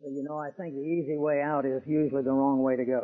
I think the easy way out is usually the wrong way to go.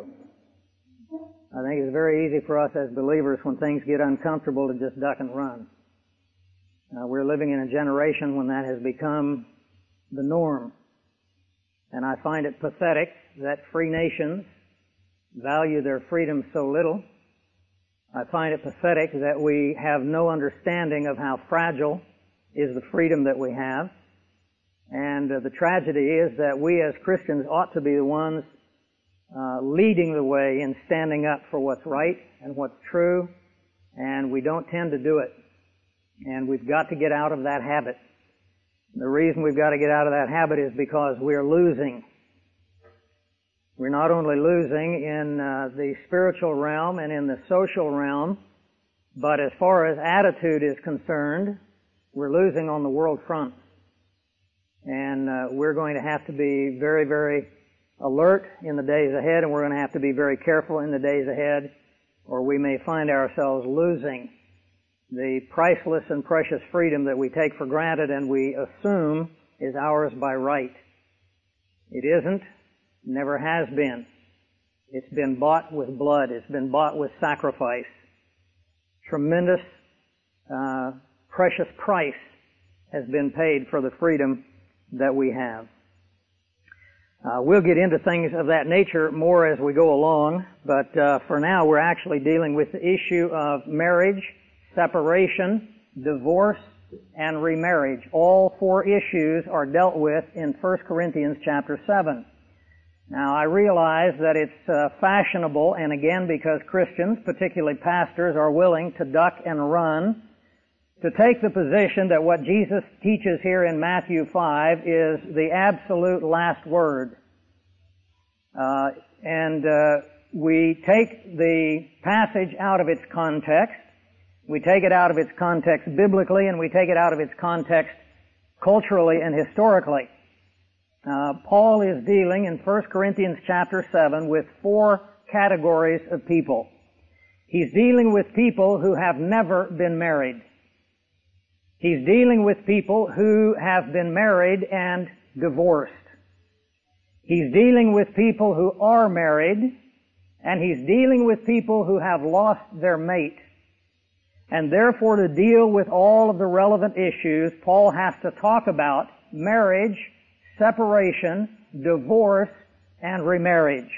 I think it's very easy for us as believers when things get uncomfortable to just duck and run. We're living in a generation when that has become the norm. And I find it pathetic that free nations value their freedom so little. I find it pathetic that we have no understanding of how fragile is the freedom that we have. And the tragedy is that we as Christians ought to be the ones leading the way in standing up for what's right and what's true, and we don't tend to do it. And we've got to get out of that habit. The reason we've got to get out of that habit is because we're losing. We're not only losing in the spiritual realm and in the social realm, but as far as attitude is concerned, we're losing on the world front. And we're going to have to be very, very alert in the days ahead, and we're going to have to be very careful in the days ahead, or we may find ourselves losing the priceless and precious freedom that we take for granted and we assume is ours by right. It isn't, never has been. It's been bought with blood. It's been bought with sacrifice. Tremendous, precious price has been paid for the freedom that we have. We'll get into things of that nature more as we go along, but for now we're actually dealing with the issue of marriage, separation, divorce, and remarriage. All four issues are dealt with in 1 Corinthians chapter 7. Now I realize that it's fashionable, and again because Christians, particularly pastors, are willing to duck and run, to take the position that what Jesus teaches here in Matthew 5 is the absolute last word. We take the passage out of its context. We take it out of its context biblically, and we take it out of its context culturally and historically. Paul is dealing in 1 Corinthians chapter 7 with four categories of people. He's dealing with people who have never been married. He's dealing with people who have been married and divorced. He's dealing with people who are married, and he's dealing with people who have lost their mate. And therefore, to deal with all of the relevant issues, Paul has to talk about marriage, separation, divorce, and remarriage.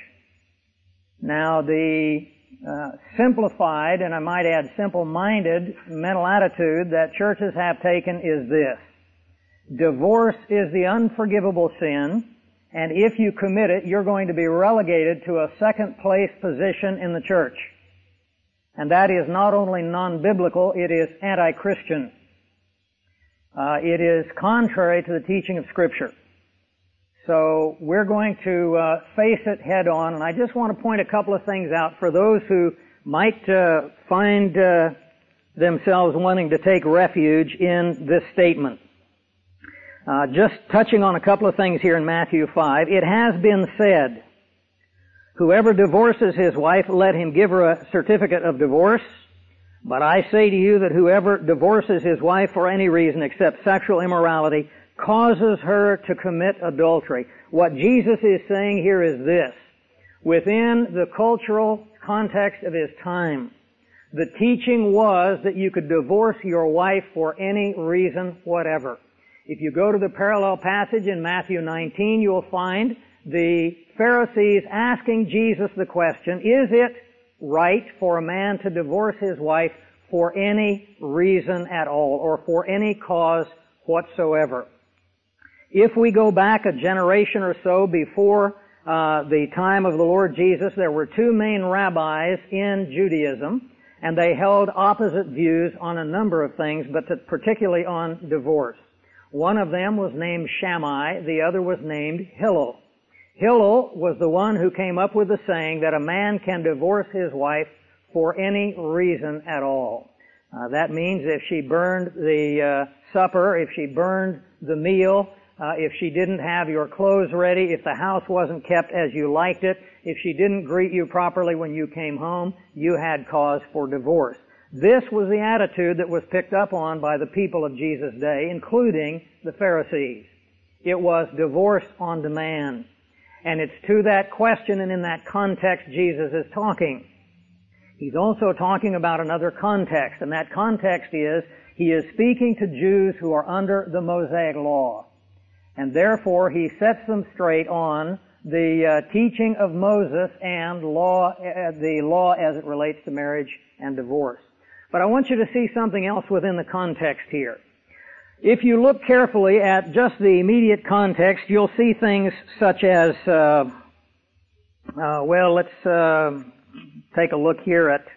Now, the simplified, and I might add simple-minded, mental attitude that churches have taken is this. Divorce is the unforgivable sin, and if you commit it, you're going to be relegated to a second-place position in the church. And that is not only non-biblical, it is anti-Christian. It is contrary to the teaching of Scripture. So we're going to face it head on, and I just want to point a couple of things out for those who might find themselves wanting to take refuge in this statement. Just touching on a couple of things here in Matthew 5, it has been said, whoever divorces his wife, let him give her a certificate of divorce. But I say to you that whoever divorces his wife for any reason except sexual immorality causes her to commit adultery. What Jesus is saying here is this. Within the cultural context of his time, the teaching was that you could divorce your wife for any reason whatever. If you go to the parallel passage in Matthew 19, you'll find the Pharisees asking Jesus the question, is it right for a man to divorce his wife for any reason at all, or for any cause whatsoever? If we go back a generation or so before the time of the Lord Jesus, there were two main rabbis in Judaism, and they held opposite views on a number of things, but particularly on divorce. One of them was named Shammai, the other was named Hillel. Hillel was the one who came up with the saying that a man can divorce his wife for any reason at all. That means if she burned the supper, if she burned the meal, if she didn't have your clothes ready, if the house wasn't kept as you liked it, if she didn't greet you properly when you came home, you had cause for divorce. This was the attitude that was picked up on by the people of Jesus' day, including the Pharisees. It was divorce on demand. And it's to that question and in that context Jesus is talking. He's also talking about another context, and that context is he is speaking to Jews who are under the Mosaic law. And therefore he sets them straight on the teaching of Moses and the law as it relates to marriage and divorce. But I want you to see something else within the context here. If you look carefully at just the immediate context, you'll see things such as, let's take a look here at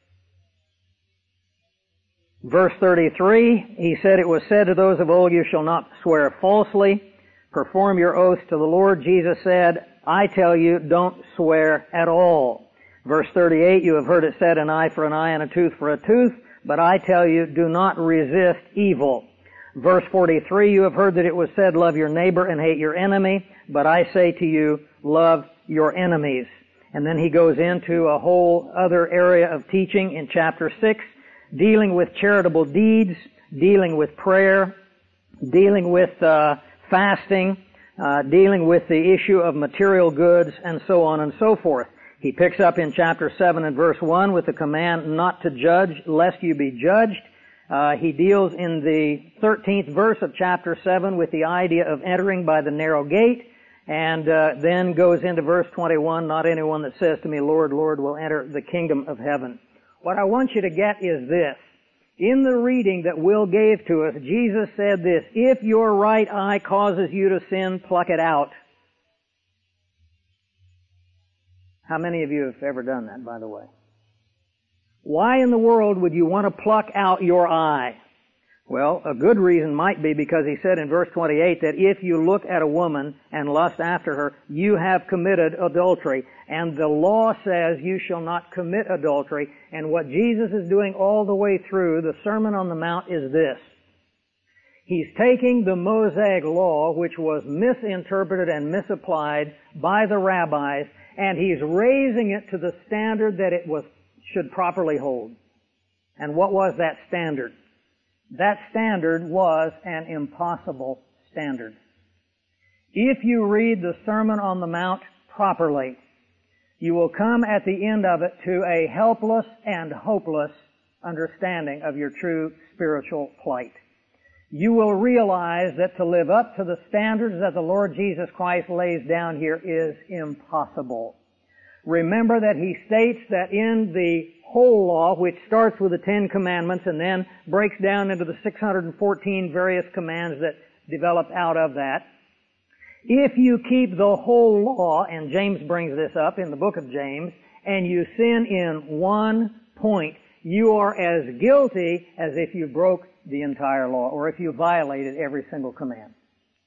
verse 33. He said, "It was said to those of old, you shall not swear falsely. Perform your oaths to the Lord." Jesus said, "I tell you, don't swear at all." Verse 38, "You have heard it said, an eye for an eye and a tooth for a tooth. But I tell you, do not resist evil." Verse 43, "You have heard that it was said, love your neighbor and hate your enemy. But I say to you, love your enemies." And then he goes into a whole other area of teaching in chapter 6, dealing with charitable deeds, dealing with prayer, dealing with fasting, dealing with the issue of material goods, and so on and so forth. He picks up in chapter 7 and verse 1 with the command not to judge lest you be judged. He deals in the 13th verse of chapter 7 with the idea of entering by the narrow gate, and then goes into verse 21, "Not anyone that says to me, Lord, Lord, will enter the kingdom of heaven." What I want you to get is this. In the reading that Will gave to us, Jesus said this, "If your right eye causes you to sin, pluck it out." How many of you have ever done that, by the way? Why in the world would you want to pluck out your eye? Well, a good reason might be because he said in verse 28 that if you look at a woman and lust after her, you have committed adultery. And the law says you shall not commit adultery. And what Jesus is doing all the way through the Sermon on the Mount is this. He's taking the Mosaic law, which was misinterpreted and misapplied by the rabbis, and he's raising it to the standard that it should properly hold. And what was that standard? That standard was an impossible standard. If you read the Sermon on the Mount properly, you will come at the end of it to a helpless and hopeless understanding of your true spiritual plight. You will realize that to live up to the standards that the Lord Jesus Christ lays down here is impossible. Remember that he states that in the whole law, which starts with the 10 Commandments and then breaks down into the 614 various commands that develop out of that, if you keep the whole law, and James brings this up in the book of James, and you sin in one point, you are as guilty as if you broke the entire law, or if you violated every single command.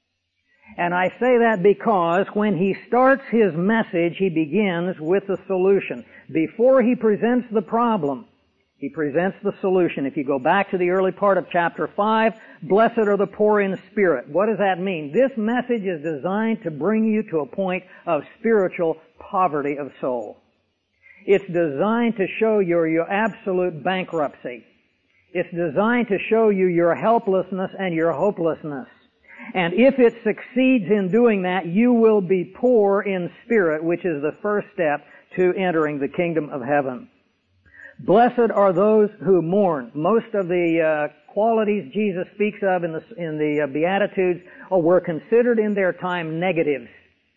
And I say that because when he starts his message, he begins with the solution. Before he presents the problem, he presents the solution. If you go back to the early part of chapter 5, blessed are the poor in spirit. What does that mean? This message is designed to bring you to a point of spiritual poverty of soul. It's designed to show your absolute bankruptcy. It's designed to show you your helplessness and your hopelessness. And if it succeeds in doing that, you will be poor in spirit, which is the first step to entering the kingdom of heaven. Blessed are those who mourn. Most of the qualities Jesus speaks of in the Beatitudes were considered in their time negatives.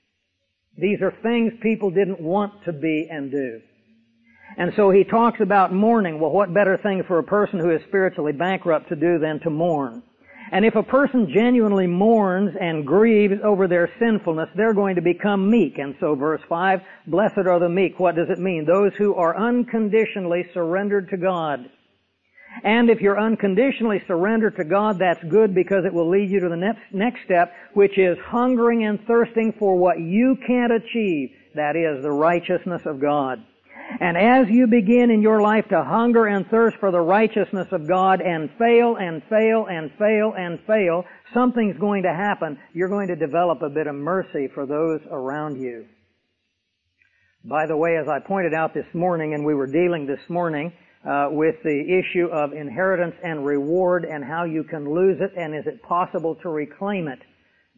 These are things people didn't want to be and do. And so he talks about mourning. Well, what better thing for a person who is spiritually bankrupt to do than to mourn? And if a person genuinely mourns and grieves over their sinfulness, they're going to become meek. And so verse 5, blessed are the meek. What does it mean? Those who are unconditionally surrendered to God. And if you're unconditionally surrendered to God, that's good because it will lead you to the next step, which is hungering and thirsting for what you can't achieve. That is the righteousness of God. And as you begin in your life to hunger and thirst for the righteousness of God and fail and fail and fail and fail, something's going to happen. You're going to develop a bit of mercy for those around you. By the way, as I pointed out this morning, and we were dealing this morning with the issue of inheritance and reward and how you can lose it and is it possible to reclaim it.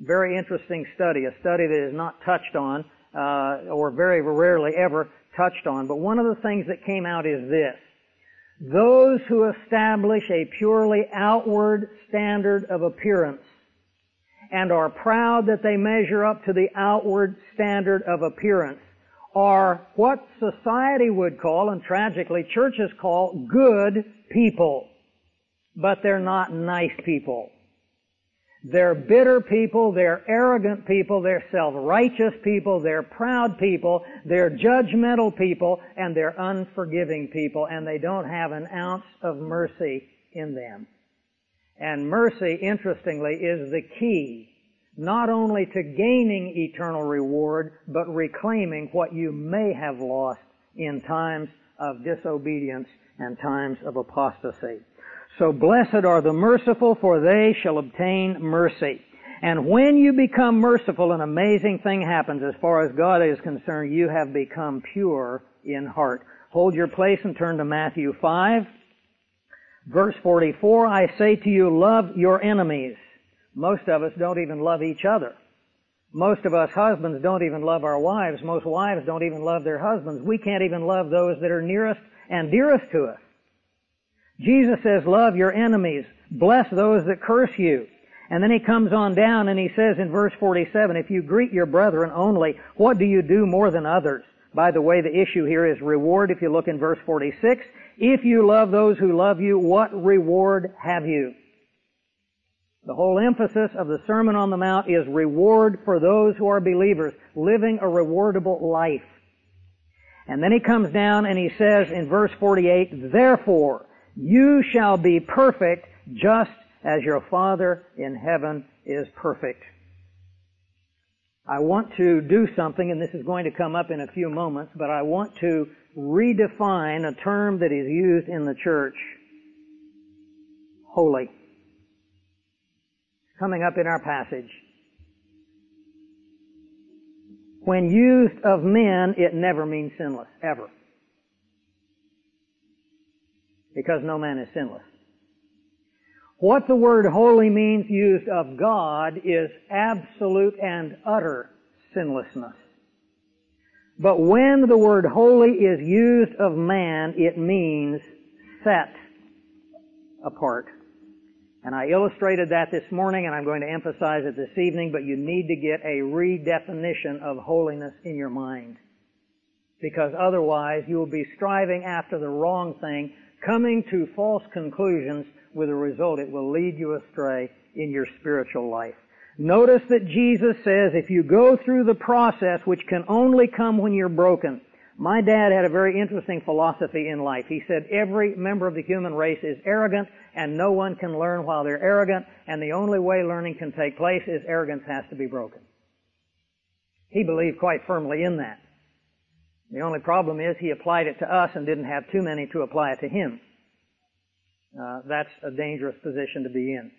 Very interesting study, a study that is not touched on, or very rarely ever touched on. But one of the things that came out is this. Those who establish a purely outward standard of appearance and are proud that they measure up to the outward standard of appearance are what society would call, and tragically churches call, good people. But they're not nice people. They're bitter people, they're arrogant people, they're self-righteous people, they're proud people, they're judgmental people, and they're unforgiving people, and they don't have an ounce of mercy in them. And mercy, interestingly, is the key, not only to gaining eternal reward, but reclaiming what you may have lost in times of disobedience and times of apostasy. So blessed are the merciful, for they shall obtain mercy. And when you become merciful, an amazing thing happens. As far as God is concerned, you have become pure in heart. Hold your place and turn to Matthew 5. Verse 44, I say to you, love your enemies. Most of us don't even love each other. Most of us husbands don't even love our wives. Most wives don't even love their husbands. We can't even love those that are nearest and dearest to us. Jesus says, love your enemies. Bless those that curse you. And then he comes on down and he says in verse 47, if you greet your brethren only, what do you do more than others? By the way, the issue here is reward. If you look in verse 46, if you love those who love you, what reward have you? The whole emphasis of the Sermon on the Mount is reward for those who are believers, living a rewardable life. And then he comes down and he says in verse 48, therefore, you shall be perfect just as your Father in heaven is perfect. I want to do something, and this is going to come up in a few moments, but I want to redefine a term that is used in the church. Holy. Coming up in our passage. When used of men, it never means sinless, ever. Because no man is sinless. What the word holy means used of God is absolute and utter sinlessness. But when the word holy is used of man, it means set apart. And I illustrated that this morning, and I'm going to emphasize it this evening, but you need to get a redefinition of holiness in your mind. Because otherwise you will be striving after the wrong thing, coming to false conclusions, with a result it will lead you astray in your spiritual life. Notice that Jesus says if you go through the process, which can only come when you're broken. My dad had a very interesting philosophy in life. He said every member of the human race is arrogant and no one can learn while they're arrogant, and the only way learning can take place is arrogance has to be broken. He believed quite firmly in that. The only problem is he applied it to us and didn't have too many to apply it to him. That's a dangerous position to be in.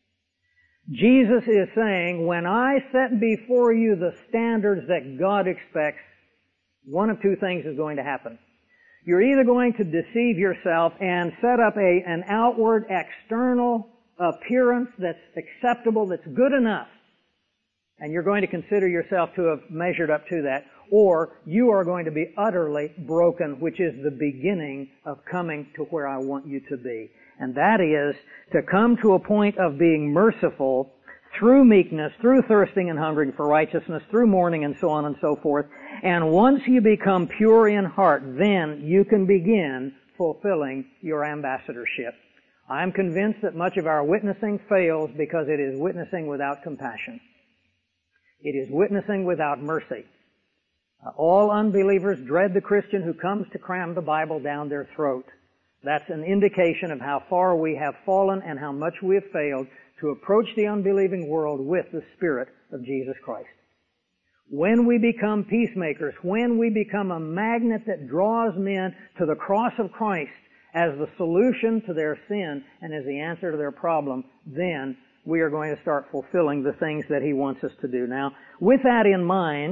Jesus is saying, when I set before you the standards that God expects, one of two things is going to happen. You're either going to deceive yourself and set up an outward, external appearance that's acceptable, that's good enough, and you're going to consider yourself to have measured up to that, or you are going to be utterly broken, which is the beginning of coming to where I want you to be. And that is to come to a point of being merciful through meekness, through thirsting and hungering for righteousness, through mourning and so on and so forth. And once you become pure in heart, then you can begin fulfilling your ambassadorship. I'm convinced that much of our witnessing fails because it is witnessing without compassion. It is witnessing without mercy. All unbelievers dread the Christian who comes to cram the Bible down their throat. That's an indication of how far we have fallen and how much we have failed to approach the unbelieving world with the Spirit of Jesus Christ. When we become peacemakers, when we become a magnet that draws men to the cross of Christ as the solution to their sin and as the answer to their problem, then we are going to start fulfilling the things that He wants us to do. Now, with that in mind,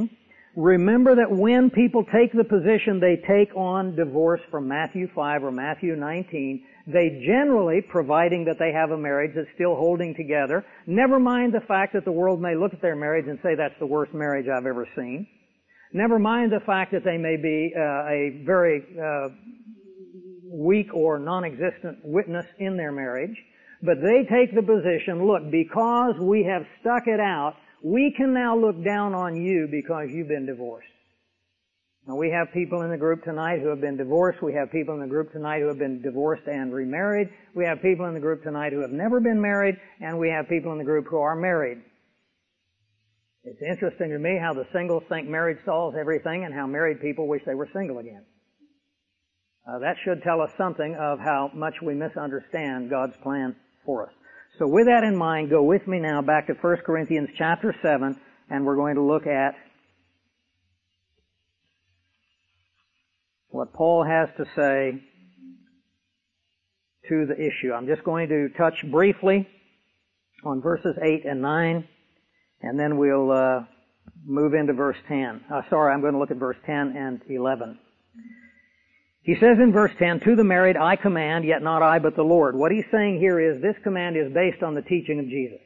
Remember that when people take the position they take on divorce from Matthew 5 or Matthew 19, they generally, providing that they have a marriage that's still holding together, never mind the fact that the world may look at their marriage and say that's the worst marriage I've ever seen. Never mind the fact that they may be a very weak or non-existent witness in their marriage. But they take the position, look, because we have stuck it out, we can now look down on you because you've been divorced. Now, we have people in the group tonight who have been divorced. We have people in the group tonight who have been divorced and remarried. We have people in the group tonight who have never been married. And we have people in the group who are married. It's interesting to me how the singles think marriage solves everything and how married people wish they were single again. That should tell us something of how much we misunderstand God's plan for us. So with that in mind, go with me now back to 1 Corinthians chapter 7, and we're going to look at what Paul has to say to the issue. I'm just going to touch briefly on verses 8 and 9, and then we'll move into verse 10. I'm going to look at verse 10 and 11. He says in verse 10, "To the married I command, yet not I, but the Lord." What he's saying here is this command is based on the teaching of Jesus.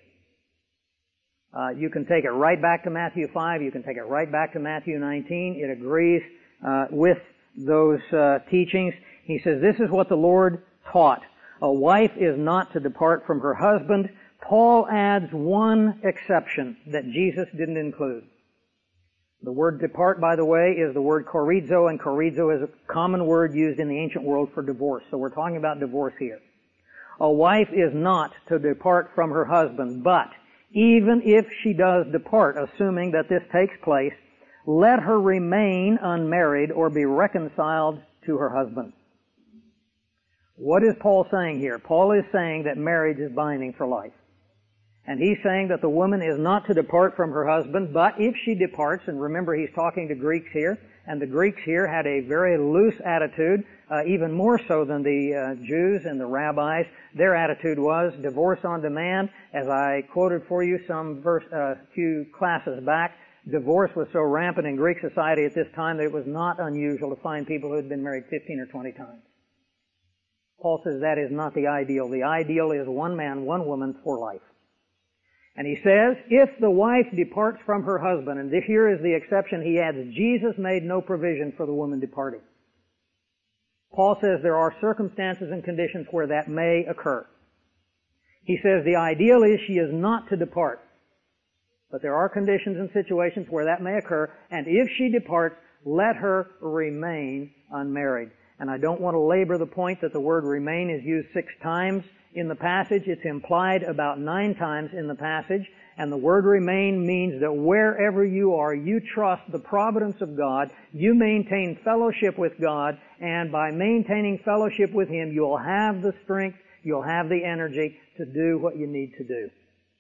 You can take it right back to Matthew 5. You can take it right back to Matthew 19. It agrees with those teachings. He says, this is what the Lord taught. A wife is not to depart from her husband. Paul adds one exception that Jesus didn't include. The word depart, by the way, is the word chorizo, and chorizo is a common word used in the ancient world for divorce. So we're talking about divorce here. A wife is not to depart from her husband, but even if she does depart, assuming that this takes place, let her remain unmarried or be reconciled to her husband. What is Paul saying here? Paul is saying that marriage is binding for life. And he's saying that the woman is not to depart from her husband, but if she departs, and remember he's talking to Greeks here, and the Greeks here had a very loose attitude, even more so than the Jews and the rabbis. Their attitude was divorce on demand. As I quoted for you few classes back, divorce was so rampant in Greek society at this time that it was not unusual to find people who had been married 15 or 20 times. Paul says that is not the ideal. The ideal is one man, one woman for life. And he says, if the wife departs from her husband, and here is the exception he adds, Jesus made no provision for the woman departing. Paul says there are circumstances and conditions where that may occur. He says the ideal is she is not to depart. But there are conditions and situations where that may occur, and if she departs, let her remain unmarried. And I don't want to labor the point that the word remain is used 6 times in the passage. It's implied about 9 times in the passage. And the word remain means that wherever you are, you trust the providence of God, you maintain fellowship with God, and by maintaining fellowship with Him, you'll have the strength, you'll have the energy to do what you need to do.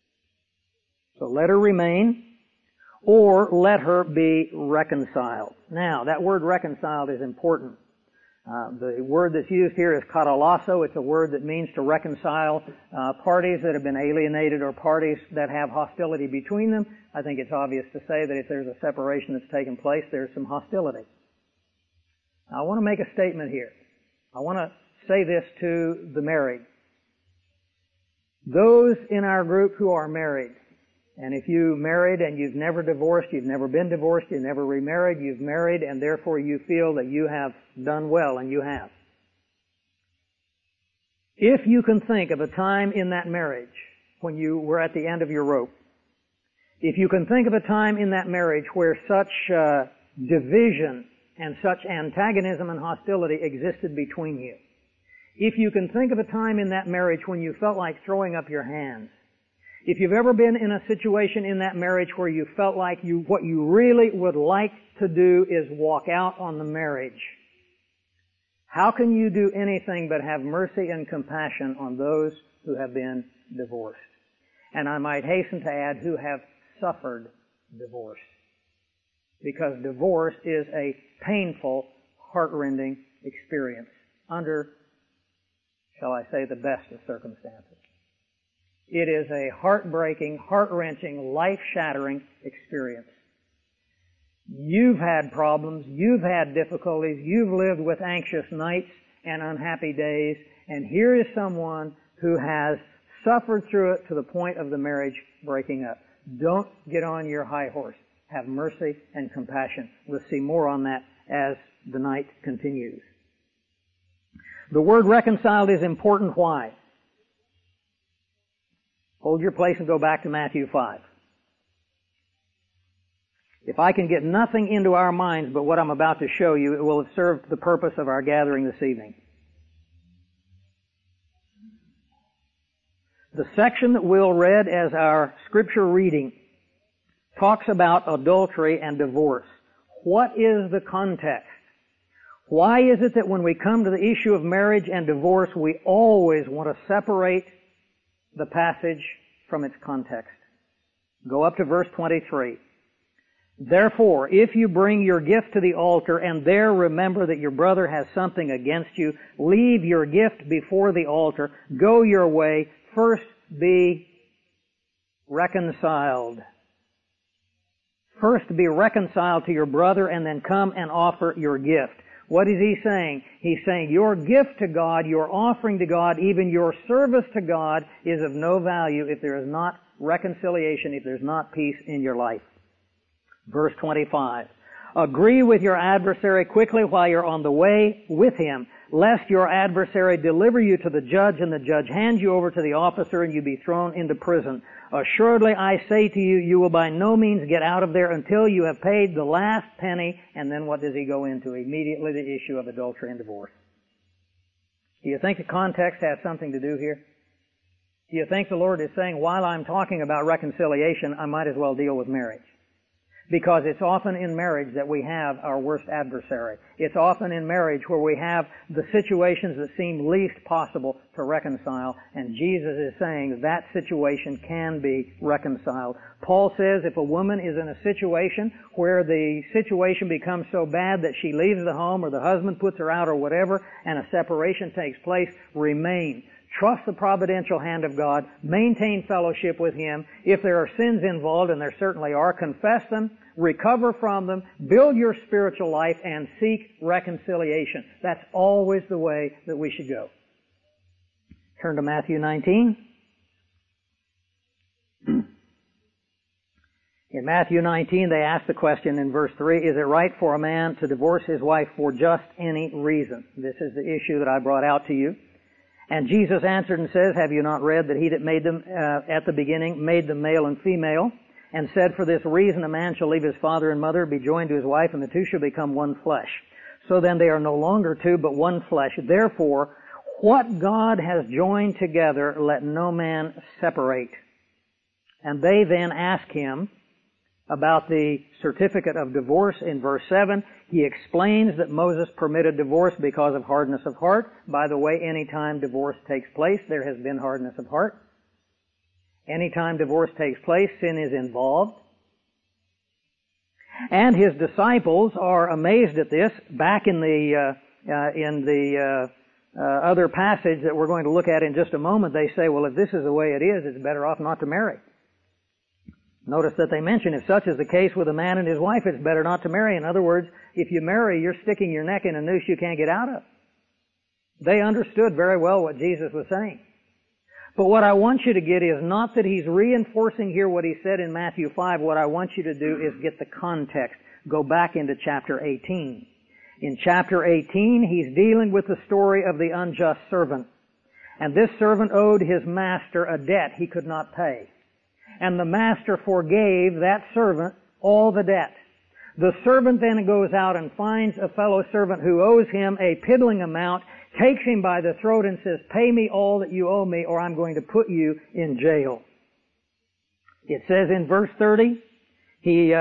So let her remain, or let her be reconciled. Now, that word reconciled is important. The word that's used here is katalasso. It's a word that means to reconcile parties that have been alienated or parties that have hostility between them. I think it's obvious to say that if there's a separation that's taken place, there's some hostility. Now, I want to make a statement here. I want to say this to the married. Those in our group who are married, and if you married and you've never divorced, you've never been divorced, you've never remarried, you've married, and therefore you feel that you have done well, and you have. If you can think of a time in that marriage when you were at the end of your rope, if you can think of a time in that marriage where such division and such antagonism and hostility existed between you, if you can think of a time in that marriage when you felt like throwing up your hands, if you've ever been in a situation in that marriage where you felt like what you really would like to do is walk out on the marriage, how can you do anything but have mercy and compassion on those who have been divorced? And I might hasten to add, who have suffered divorce. Because divorce is a painful, heart-rending experience under, shall I say, the best of circumstances. It is a heartbreaking, heart-wrenching, life-shattering experience. You've had problems. You've had difficulties. You've lived with anxious nights and unhappy days. And here is someone who has suffered through it to the point of the marriage breaking up. Don't get on your high horse. Have mercy and compassion. We'll see more on that as the night continues. The word reconciled is important. Why? Hold your place and go back to Matthew 5. If I can get nothing into our minds but what I'm about to show you, it will have served the purpose of our gathering this evening. The section that Will read as our scripture reading talks about adultery and divorce. What is the context? Why is it that when we come to the issue of marriage and divorce, we always want to separate the passage from its context? Go up to verse 23. Therefore, if you bring your gift to the altar and there remember that your brother has something against you, leave your gift before the altar, go your way, first be reconciled. First be reconciled to your brother and then come and offer your gift. What is he saying? He's saying your gift to God, your offering to God, even your service to God is of no value if there is not reconciliation, if there's not peace in your life. Verse 25. Agree with your adversary quickly while you're on the way with him, lest your adversary deliver you to the judge and the judge hand you over to the officer and you be thrown into prison. Assuredly, I say to you, you will by no means get out of there until you have paid the last penny. And then what does he go into? Immediately the issue of adultery and divorce. Do you think the context has something to do here? Do you think the Lord is saying, while I'm talking about reconciliation, I might as well deal with marriage? Because it's often in marriage that we have our worst adversary. It's often in marriage where we have the situations that seem least possible to reconcile, and Jesus is saying that situation can be reconciled. Paul says if a woman is in a situation where the situation becomes so bad that she leaves the home or the husband puts her out or whatever, and a separation takes place, remain. Trust the providential hand of God. Maintain fellowship with Him. If there are sins involved, and there certainly are, confess them, recover from them, build your spiritual life, and seek reconciliation. That's always the way that we should go. Turn to Matthew 19. In Matthew 19, they ask the question in verse 3, is it right for a man to divorce his wife for just any reason? This is the issue that I brought out to you. And Jesus answered and says, have you not read that he that made them at the beginning made them male and female, and said, for this reason a man shall leave his father and mother, be joined to his wife, and the two shall become one flesh. So then they are no longer two, but one flesh. Therefore, what God has joined together, let no man separate. And they then ask him about the certificate of divorce in verse 7. He explains that Moses permitted divorce because of hardness of heart. By the way, any time divorce takes place, there has been hardness of heart. Anytime divorce takes place, sin is involved. And his disciples are amazed at this. Back in the other passage that we're going to look at in just a moment, they say, well, if this is the way it is, it's better off not to marry. Notice that they mention, if such is the case with a man and his wife, it's better not to marry. In other words, if you marry, you're sticking your neck in a noose you can't get out of. They understood very well what Jesus was saying. But what I want you to get is not that he's reinforcing here what he said in Matthew 5. What I want you to do is get the context. Go back into chapter 18. In chapter 18, he's dealing with the story of the unjust servant. And this servant owed his master a debt he could not pay. And the master forgave that servant all the debt. The servant then goes out and finds a fellow servant who owes him a piddling amount, takes him by the throat and says, pay me all that you owe me or I'm going to put you in jail. It says in verse 30, he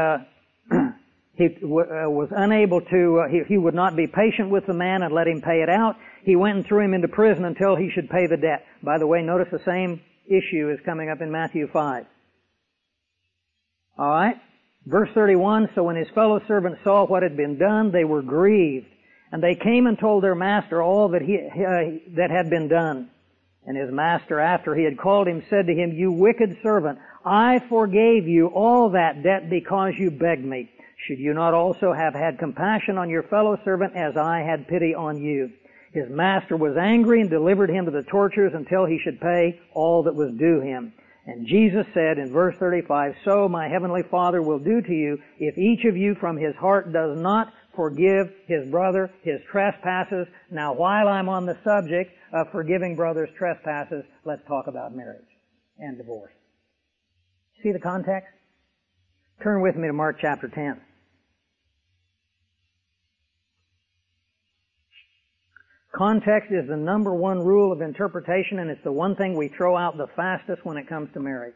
was unable to, he would not be patient with the man and let him pay it out. He went and threw him into prison until he should pay the debt. By the way, notice the same issue is coming up in Matthew 5. Alright? Verse 31, so when his fellow servants saw what had been done, they were grieved. And they came and told their master all that that had been done. And his master, after he had called him, said to him, you wicked servant, I forgave you all that debt because you begged me. Should you not also have had compassion on your fellow servant as I had pity on you? His master was angry and delivered him to the torturers until he should pay all that was due him. And Jesus said in verse 35, so my heavenly Father will do to you if each of you from his heart does not forgive his brother his trespasses. Now, while I'm on the subject of forgiving brothers' trespasses, let's talk about marriage and divorce. See the context? Turn with me to Mark chapter 10. Context is the number one rule of interpretation, and it's the one thing we throw out the fastest when it comes to marriage.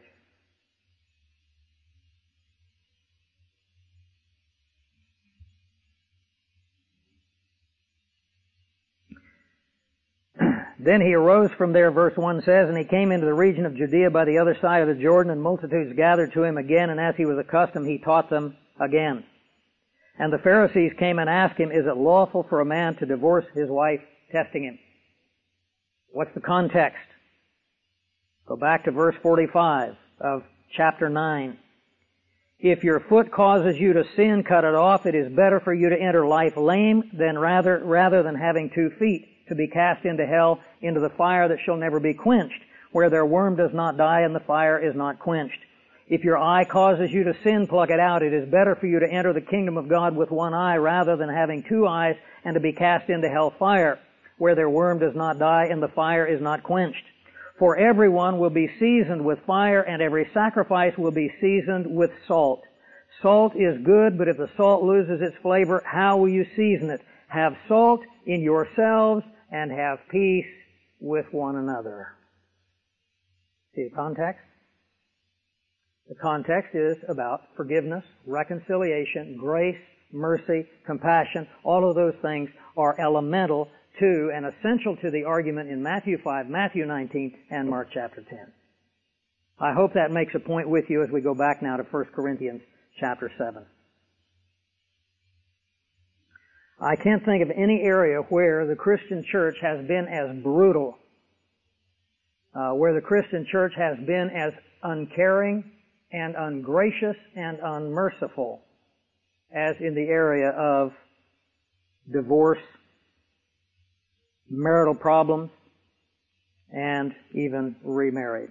Then he arose from there, verse 1 says, and he came into the region of Judea by the other side of the Jordan, and multitudes gathered to him again, and as he was accustomed, he taught them again. And the Pharisees came and asked him, is it lawful for a man to divorce his wife? Testing him. What's the context? Go back to verse 45 of chapter 9. If your foot causes you to sin, cut it off. It is better for you to enter life lame than rather than having 2 feet to be cast into hell, into the fire that shall never be quenched, where their worm does not die and the fire is not quenched. If your eye causes you to sin, pluck it out. It is better for you to enter the kingdom of God with 1 eye rather than having 2 eyes and to be cast into hell fire, where their worm does not die and the fire is not quenched. For everyone will be seasoned with fire, and every sacrifice will be seasoned with salt. Salt is good, but if the salt loses its flavor, how will you season it? Have salt in yourselves and have peace with one another. See the context? The context is about forgiveness, reconciliation, grace, mercy, compassion. All of those things are elemental to and essential to the argument in Matthew 5, Matthew 19, and Mark chapter 10. I hope that makes a point with you as we go back now to 1 Corinthians chapter 7. I can't think of any area where the Christian church has been as brutal, where the Christian church has been as uncaring and ungracious and unmerciful as in the area of divorce, marital problems, and even remarriage.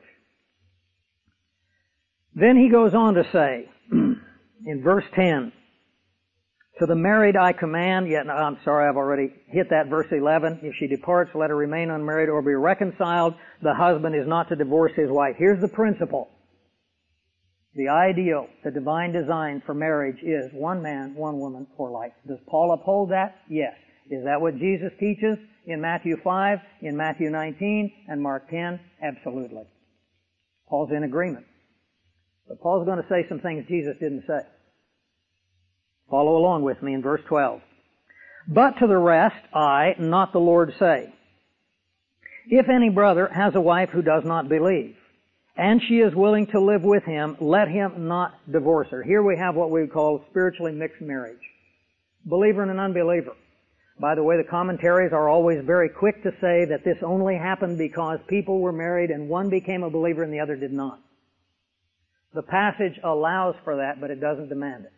Then he goes on to say, in verse 10, to the married I command, yet I'm sorry, I've already hit that, verse 11, if she departs, let her remain unmarried or be reconciled. The husband is not to divorce his wife. Here's the principle. The ideal, the divine design for marriage is 1 man, 1 woman for life. Does Paul uphold that? Yes. Is that what Jesus teaches in Matthew 5, in Matthew 19, and Mark 10? Absolutely. Paul's in agreement. But Paul's going to say some things Jesus didn't say. Follow along with me in verse 12. But to the rest I, not the Lord, say, if any brother has a wife who does not believe, and she is willing to live with him, let him not divorce her. Here we have what we call spiritually mixed marriage. Believer and an unbeliever. By the way, the commentaries are always very quick to say that this only happened because people were married and one became a believer and the other did not. The passage allows for that, but it doesn't demand it.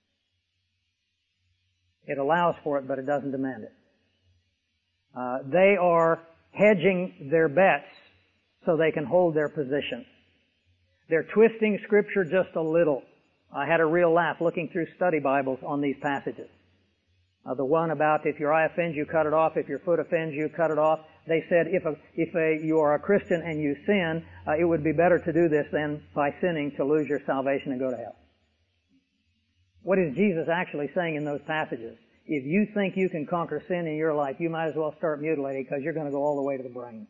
It allows for it, but it doesn't demand it. They are hedging their bets so they can hold their position. They're twisting Scripture just a little. I had a real laugh looking through study Bibles on these passages. The one about if your eye offends you, cut it off. If your foot offends you, cut it off. They said if you are a Christian and you sin, it would be better to do this than by sinning to lose your salvation and go to hell. What is Jesus actually saying in those passages? If you think you can conquer sin in your life, you might as well start mutilating because you're going to go all the way to the brain.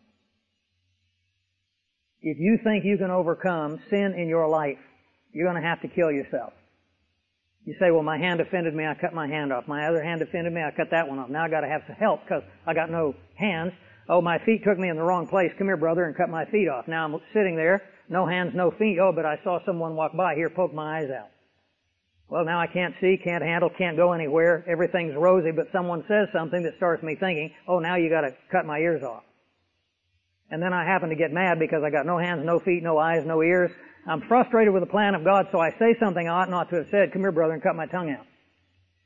If you think you can overcome sin in your life, you're going to have to kill yourself. You say, well, my hand offended me, I cut my hand off. My other hand offended me, I cut that one off. Now I got to have some help because I got no hands. Oh, my feet took me in the wrong place. Come here, brother, and cut my feet off. Now I'm sitting there, no hands, no feet. Oh, but I saw someone walk by. Here, poke my eyes out. Well, now I can't see, can't handle, can't go anywhere. Everything's rosy, but someone says something that starts me thinking, oh, now you got to cut my ears off. And then I happen to get mad because I got no hands, no feet, no eyes, no ears. I'm frustrated with the plan of God, so I say something I ought not to have said. Come here, brother, and cut my tongue out.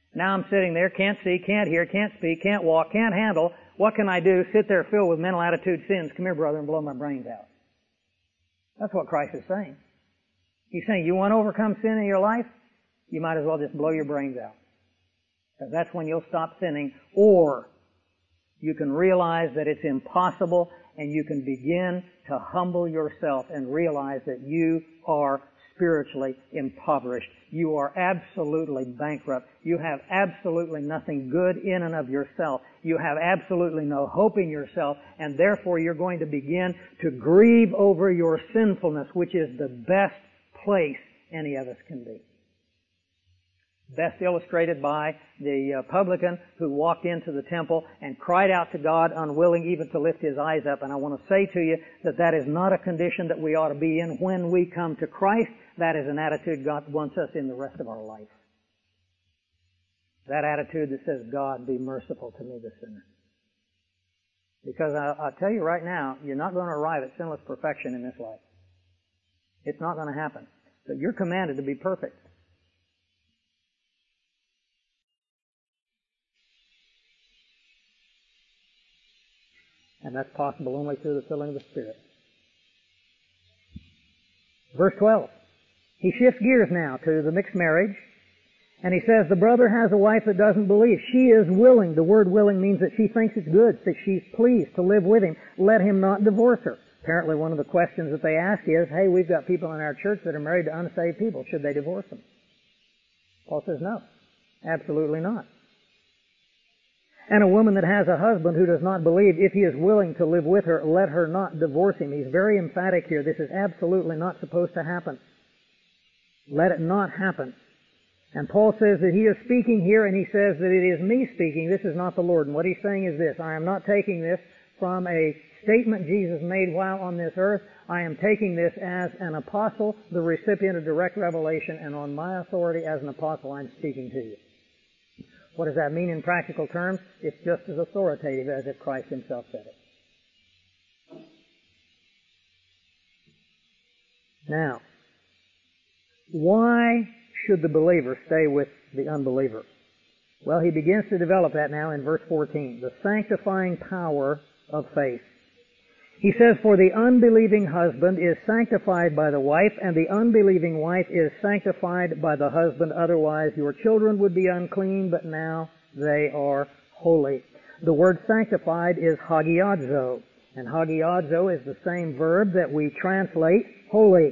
Now I'm sitting there, can't see, can't hear, can't speak, can't walk, can't handle. What can I do? Sit there filled with mental attitude sins. Come here, brother, and blow my brains out. That's what Christ is saying. He's saying, you want to overcome sin in your life? You might as well just blow your brains out. Because that's when you'll stop sinning. Or you can realize that it's impossible, and you can begin to humble yourself and realize that you are spiritually impoverished. You are absolutely bankrupt. You have absolutely nothing good in and of yourself. You have absolutely no hope in yourself, and therefore you're going to begin to grieve over your sinfulness, which is the best place any of us can be. Best illustrated by the publican who walked into the temple and cried out to God, unwilling even to lift his eyes up. And I want to say to you that that is not a condition that we ought to be in when we come to Christ. That is an attitude God wants us in the rest of our life. That attitude that says, God, be merciful to me, the sinner. Because I'll tell you right now, you're not going to arrive at sinless perfection in this life. It's not going to happen. But you're commanded to be perfect. And that's possible only through the filling of the Spirit. Verse 12. He shifts gears now to the mixed marriage. And he says, the brother has a wife that doesn't believe. She is willing. The word willing means that she thinks it's good, that she's pleased to live with him. Let him not divorce her. Apparently one of the questions that they ask is, hey, we've got people in our church that are married to unsaved people. Should they divorce them? Paul says no. Absolutely not. And a woman that has a husband who does not believe, if he is willing to live with her, let her not divorce him. He's very emphatic here. This is absolutely not supposed to happen. Let it not happen. And Paul says that he is speaking here, and he says that it is me speaking. This is not the Lord. And what he's saying is this. I am not taking this from a statement Jesus made while on this earth. I am taking this as an apostle, the recipient of direct revelation, and on my authority as an apostle, I'm speaking to you. What does that mean in practical terms? It's just as authoritative as if Christ himself said it. Now, why should the believer stay with the unbeliever? Well, he begins to develop that now in verse 14. The sanctifying power of faith. He says, for the unbelieving husband is sanctified by the wife, and the unbelieving wife is sanctified by the husband. Otherwise, your children would be unclean, but now they are holy. The word sanctified is hagiadzo, and hagiadzo is the same verb that we translate holy.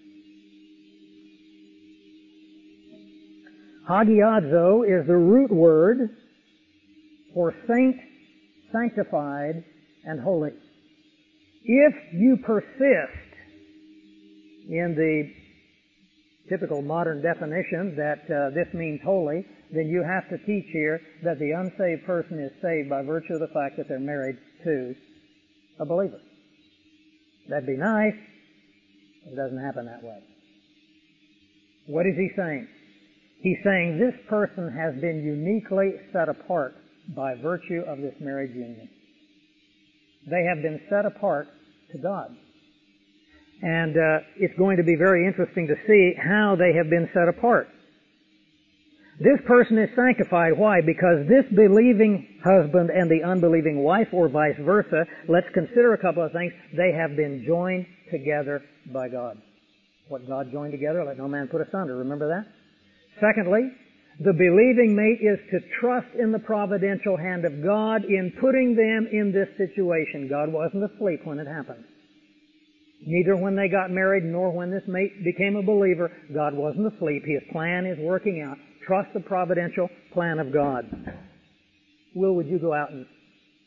Hagiadzo is the root word for saint, sanctified, and holy. If you persist in the typical modern definition that this means holy, then you have to teach here that the unsaved person is saved by virtue of the fact that they're married to a believer. That'd be nice, but it doesn't happen that way. What is he saying? He's saying this person has been uniquely set apart by virtue of this marriage union. They have been set apart to God. And it's going to be very interesting to see how they have been set apart. This person is sanctified. Why? Because this believing husband and the unbelieving wife, or vice versa, let's consider a couple of things. They have been joined together by God. What God joined together, let no man put asunder. Remember that? Secondly, the believing mate is to trust in the providential hand of God in putting them in this situation. God wasn't asleep when it happened. Neither when they got married nor when this mate became a believer, God wasn't asleep. His plan is working out. Trust the providential plan of God. Will, would you go out and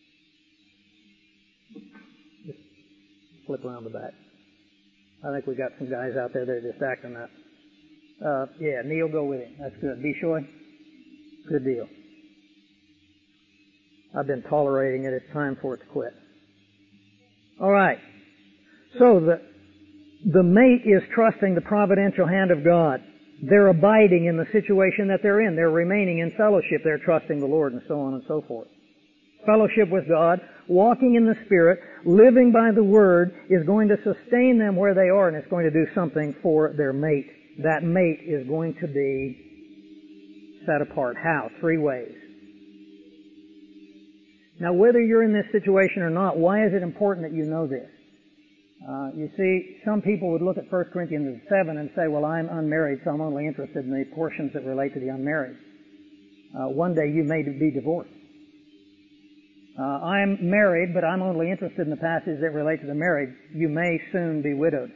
just flip around the back? I think we got some guys out there that are just acting up. Yeah, Neil, go with him. That's good. Bishoy? Good deal. I've been tolerating it. It's time for it to quit. All right. So the mate is trusting the providential hand of God. They're abiding in the situation that they're in. They're remaining in fellowship. They're trusting the Lord, and so on and so forth. Fellowship with God, walking in the Spirit, living by the Word is going to sustain them where they are, and it's going to do something for their mate. That mate is going to be set apart. How? 3 ways. Now, whether you're in this situation or not, why is it important that you know this? You see, some people would look at 1 Corinthians 7 and say, well, I'm unmarried, so I'm only interested in the portions that relate to the unmarried. One day you may be divorced. I'm married, but I'm only interested in the passages that relate to the married. You may soon be widowed.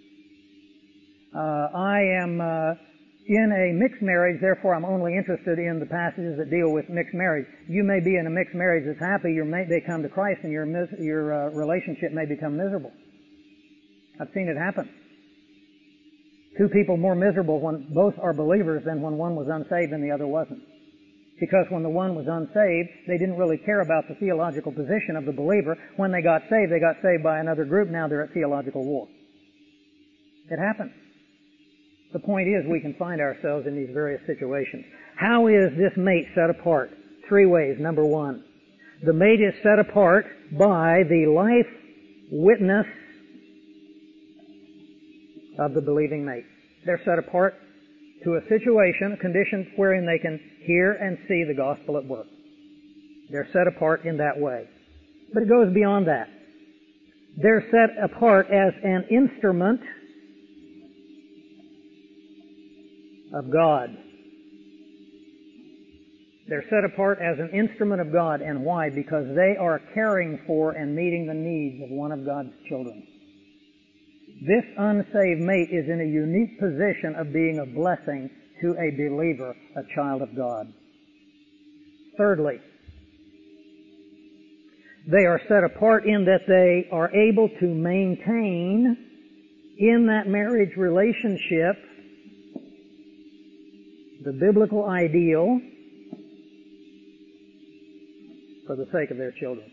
I am in a mixed marriage, therefore I'm only interested in the passages that deal with mixed marriage. You may be in a mixed marriage that's happy, they come to Christ, and your relationship may become miserable. I've seen it happen. 2 people more miserable when both are believers than when one was unsaved and the other wasn't. Because when the one was unsaved, they didn't really care about the theological position of the believer. When they got saved by another group. Now they're at theological war. It happens. The point is we can find ourselves in these various situations. How is this mate set apart? 3 ways. Number 1, the mate is set apart by the life witness of the believing mate. They're set apart to a situation, a condition wherein they can hear and see the gospel at work. They're set apart in that way. But it goes beyond that. They're set apart as an instrument of God. They're set apart as an instrument of God. And why? Because they are caring for and meeting the needs of one of God's children. This unsaved mate is in a unique position of being a blessing to a believer, a child of God. Thirdly, they are set apart in that they are able to maintain in that marriage relationship the biblical ideal for the sake of their children.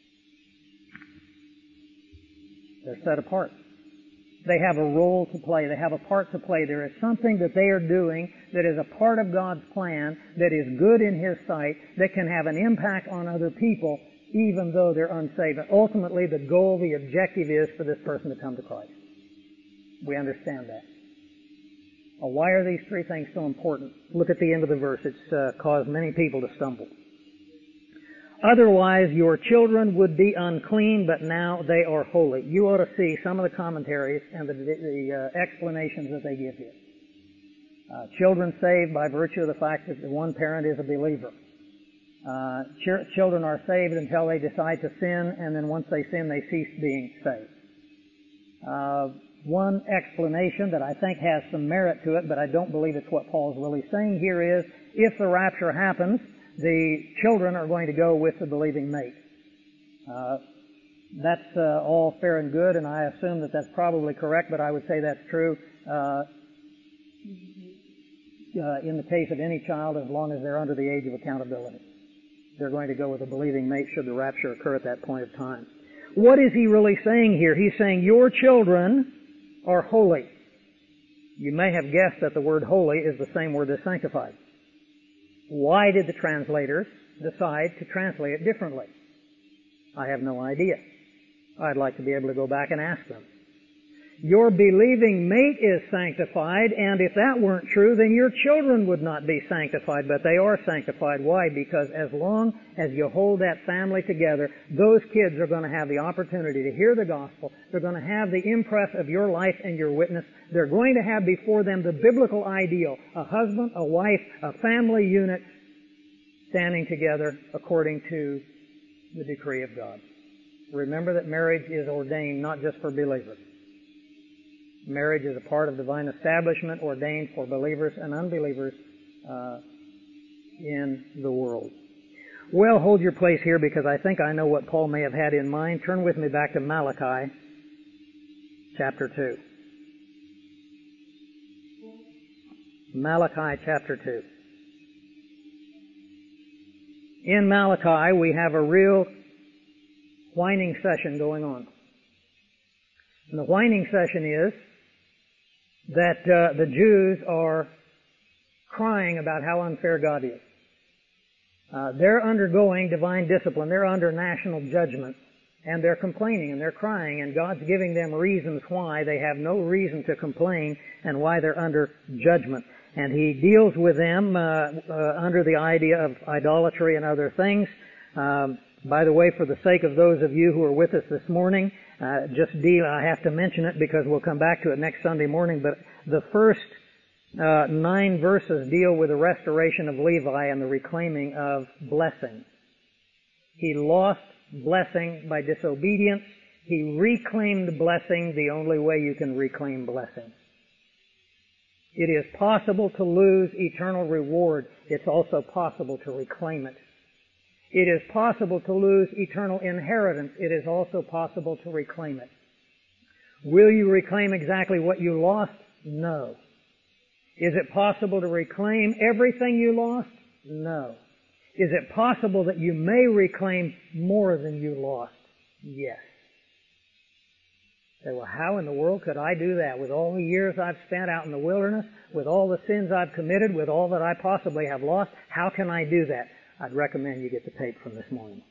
They're set apart. They have a role to play. They have a part to play. There is something that they are doing that is a part of God's plan, that is good in His sight, that can have an impact on other people, even though they're unsaved. And ultimately, the goal, the objective is for this person to come to Christ. We understand that. Well, why are these 3 things so important? Look at the end of the verse. It's caused many people to stumble. Otherwise, your children would be unclean, but now they are holy. You ought to see some of the commentaries and the explanations that they give here. Children saved by virtue of the fact that the one parent is a believer. Children are saved until they decide to sin, and then once they sin, they cease being saved. One explanation that I think has some merit to it, but I don't believe it's what Paul's really saying here is, if the rapture happens, the children are going to go with the believing mate. That's all fair and good, and I assume that that's probably correct, but I would say that's true in the case of any child as long as they're under the age of accountability. They're going to go with a believing mate should the rapture occur at that point of time. What is he really saying here? He's saying your children are holy. You may have guessed that the word holy is the same word as sanctified. Why did the translators decide to translate it differently? I have no idea. I'd like to be able to go back and ask them. Your believing mate is sanctified, and if that weren't true, then your children would not be sanctified, but they are sanctified. Why? Because as long as you hold that family together, those kids are going to have the opportunity to hear the gospel. They're going to have the impress of your life and your witness. They're going to have before them the biblical ideal, a husband, a wife, a family unit standing together according to the decree of God. Remember that marriage is ordained not just for believers. Marriage is a part of divine establishment ordained for believers and unbelievers in the world. Well, hold your place here because I think I know what Paul may have had in mind. Turn with me back to Malachi chapter 2. Malachi chapter 2. In Malachi, we have a real whining session going on. And the whining session is that the Jews are crying about how unfair God is. They're undergoing divine discipline. They're under national judgment. And they're complaining and they're crying, and God's giving them reasons why they have no reason to complain and why they're under judgment. and he deals with them under the idea of idolatry and other things. By the way, for the sake of those of you who are with us this morning, I have to mention it because we'll come back to it next Sunday morning, but the first 9 verses deal with the restoration of Levi and the reclaiming of blessing. He lost blessing by disobedience. He reclaimed blessing the only way you can reclaim blessing. It is possible to lose eternal reward. It's also possible to reclaim it. It is possible to lose eternal inheritance. It is also possible to reclaim it. Will you reclaim exactly what you lost? No. Is it possible to reclaim everything you lost? No. Is it possible that you may reclaim more than you lost? Yes. Say, well, how in the world could I do that with all the years I've spent out in the wilderness, with all the sins I've committed, with all that I possibly have lost? How can I do that? I'd recommend you get the tape from this morning.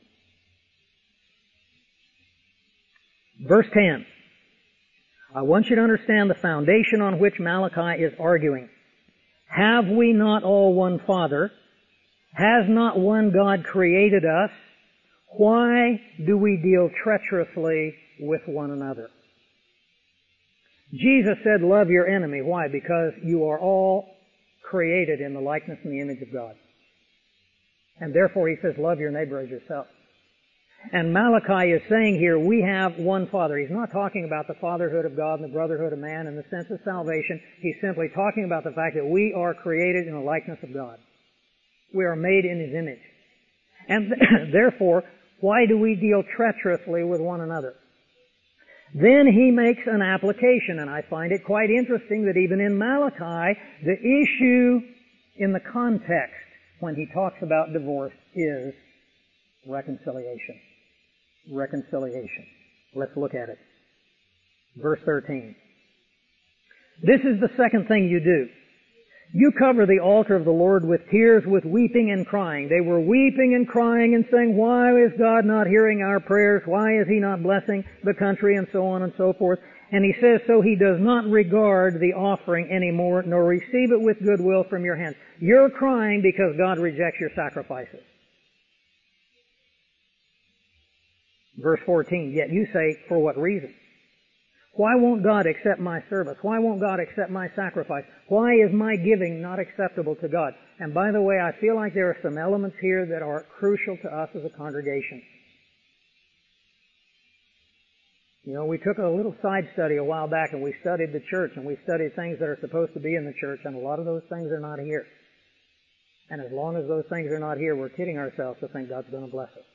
Verse 10. I want you to understand the foundation on which Malachi is arguing. Have we not all one Father? Has not one God created us? Why do we deal treacherously with one another? Jesus said, love your enemy. Why? Because you are all created in the likeness and the image of God. And therefore he says, love your neighbor as yourself. And Malachi is saying here, we have one Father. He's not talking about the fatherhood of God and the brotherhood of man in the sense of salvation. He's simply talking about the fact that we are created in the likeness of God. We are made in His image. And therefore, why do we deal treacherously with one another? Then he makes an application, and I find it quite interesting that even in Malachi, the issue in the context when he talks about divorce is reconciliation. Reconciliation. Let's look at it. Verse 13. This is the second thing you do. You cover the altar of the Lord with tears, with weeping and crying. They were weeping and crying and saying, why is God not hearing our prayers? Why is He not blessing the country? And so on and so forth. And he says, so He does not regard the offering anymore, nor receive it with goodwill from your hands. You're crying because God rejects your sacrifices. Verse 14, yet you say, for what reason? Why won't God accept my service? Why won't God accept my sacrifice? Why is my giving not acceptable to God? And by the way, I feel like there are some elements here that are crucial to us as a congregation. You know, we took a little side study a while back and we studied the church and we studied things that are supposed to be in the church, and a lot of those things are not here. And as long as those things are not here, we're kidding ourselves to think God's going to bless us.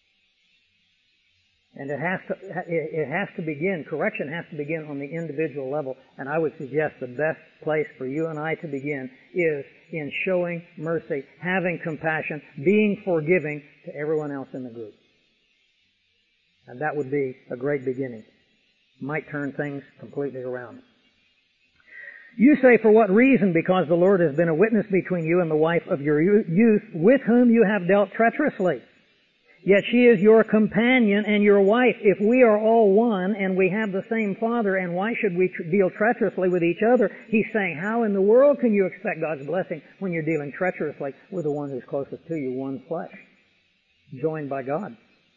And it has to begin, correction has to begin on the individual level. And I would suggest the best place for you and I to begin is in showing mercy, having compassion, being forgiving to everyone else in the group. And that would be a great beginning. Might turn things completely around. You say, for what reason? Because the Lord has been a witness between you and the wife of your youth, with whom you have dealt treacherously. Yet she is your companion and your wife. If we are all one and we have the same Father, and why should we deal treacherously with each other? He's saying, how in the world can you expect God's blessing when you're dealing treacherously with the one who's closest to you, one flesh, joined by God?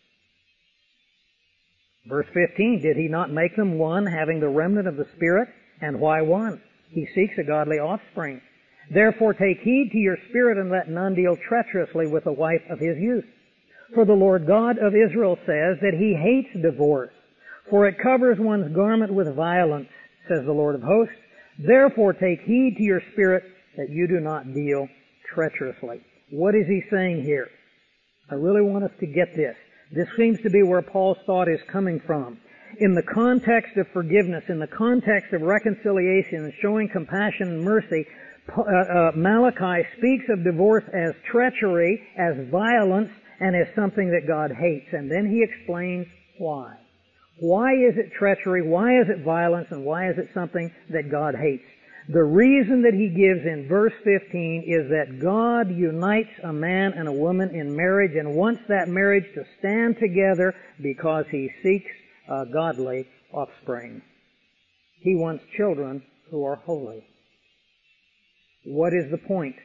Verse 15, did He not make them one, having the remnant of the Spirit? And why one? He seeks a godly offspring. Therefore take heed to your spirit, and let none deal treacherously with the wife of his youth. For the Lord God of Israel says that He hates divorce, for it covers one's garment with violence, says the Lord of hosts. Therefore take heed to your spirit that you do not deal treacherously. What is he saying here? I really want us to get this. This seems to be where Paul's thought is coming from. In the context of forgiveness, in the context of reconciliation and showing compassion and mercy, Malachi speaks of divorce as treachery, as violence, and as something that God hates. And then he explains why. Why is it treachery? Why is it violence? And why is it something that God hates? The reason that he gives in verse 15 is that God unites a man and a woman in marriage and wants that marriage to stand together because He seeks a godly offspring. He wants children who are holy. What is the point?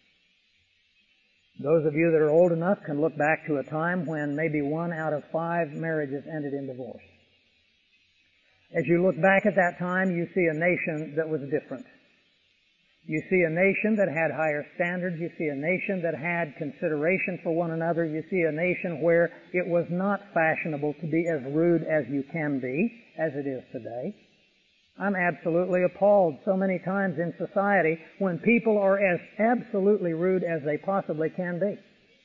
Those of you that are old enough can look back to a time when maybe 1 out of 5 marriages ended in divorce. As you look back at that time, you see a nation that was different. You see a nation that had higher standards. You see a nation that had consideration for one another. You see a nation where it was not fashionable to be as rude as you can be, as it is today. I'm absolutely appalled so many times in society when people are as absolutely rude as they possibly can be,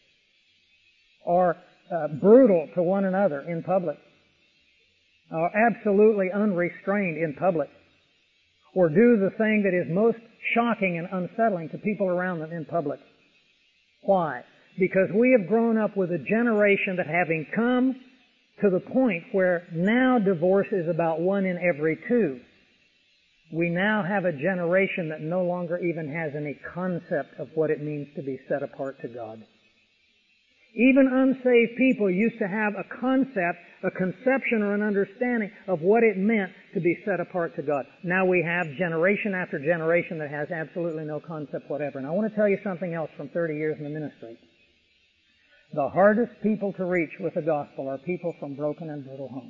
or brutal to one another in public, or absolutely unrestrained in public, or do the thing that is most shocking and unsettling to people around them in public. Why? Because we have grown up with a generation that, having come to the point where now divorce is about 1 in every 2, we now have a generation that no longer even has any concept of what it means to be set apart to God. Even unsaved people used to have a concept, a conception, or an understanding of what it meant to be set apart to God. Now we have generation after generation that has absolutely no concept whatever. And I want to tell you something else from 30 years in the ministry. The hardest people to reach with the gospel are people from broken and brutal homes.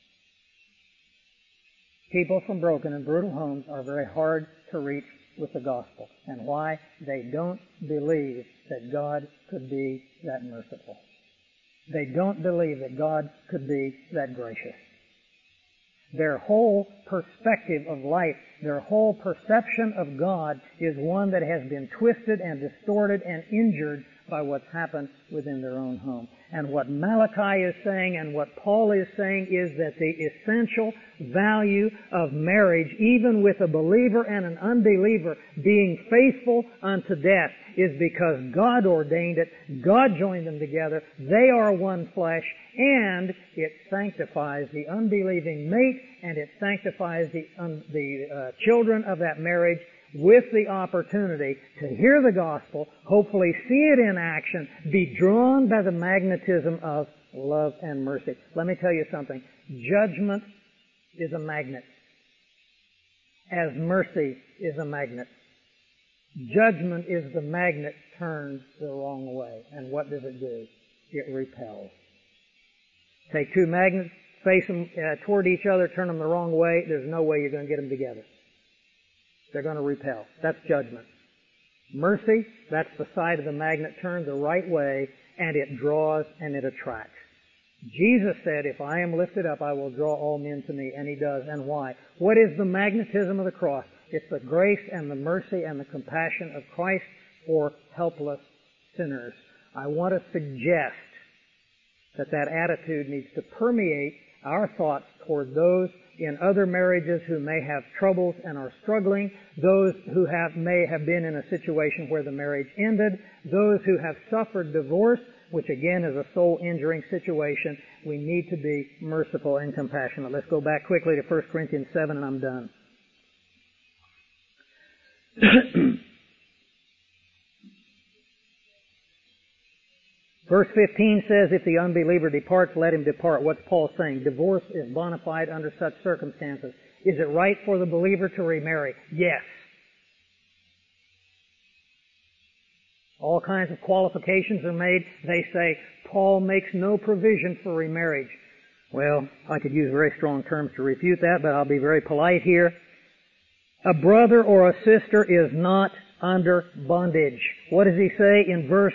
People from broken and brutal homes are very hard to reach with the gospel. And why? They don't believe that God could be that merciful. They don't believe that God could be that gracious. Their whole perspective of life, their whole perception of God is one that has been twisted and distorted and injured by what's happened within their own home. And what Malachi is saying and what Paul is saying is that the essential value of marriage, even with a believer and an unbeliever being faithful unto death, is because God ordained it, God joined them together, they are one flesh, and it sanctifies the unbelieving mate, and it sanctifies the children of that marriage with the opportunity to hear the gospel, hopefully see it in action, be drawn by the magnetism of love and mercy. Let me tell you something. Judgment is a magnet, as mercy is a magnet. Judgment is the magnet turned the wrong way. And what does it do? It repels. Take 2 magnets, face them toward each other, turn them the wrong way, there's no way you're going to get them together. They're going to repel. That's judgment. Mercy, that's the side of the magnet turned the right way, and it draws and it attracts. Jesus said, if I am lifted up, I will draw all men to me, and He does. And why? What is the magnetism of the cross? It's the grace and the mercy and the compassion of Christ for helpless sinners. I want to suggest that that attitude needs to permeate our thoughts toward those in other marriages who may have troubles and are struggling, those who may have been in a situation where the marriage ended, those who have suffered divorce, which again is a soul-injuring situation. We need to be merciful and compassionate. Let's go back quickly to 1 Corinthians 7 and I'm done. Verse 15 says, if the unbeliever departs, let him depart. What's Paul saying? Divorce is bona fide under such circumstances. Is it right for the believer to remarry? Yes. All kinds of qualifications are made. They say, Paul makes no provision for remarriage. Well, I could use very strong terms to refute that, but I'll be very polite here. A brother or a sister is not under bondage. What does he say in verse